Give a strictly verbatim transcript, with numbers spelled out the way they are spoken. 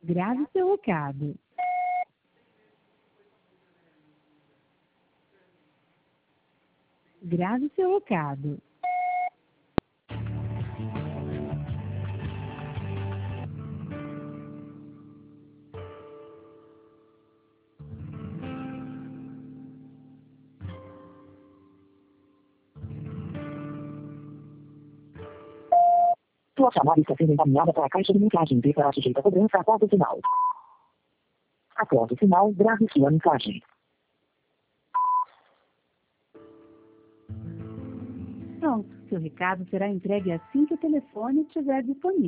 Grave seu recado. Grave seu recado. Sua chamada está sendo encaminhada para a caixa de mensagem e será sujeita a cobrança após o sinal. Após o sinal, grave sua mensagem. Pronto, seu recado será entregue assim que o telefone estiver disponível.